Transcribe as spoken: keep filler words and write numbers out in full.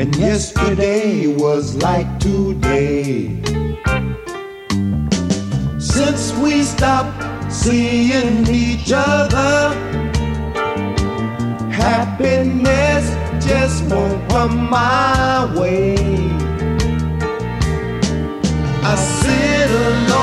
and yesterday was like today. Since we stopped seeing each other, happiness just won't come my way. I sit alone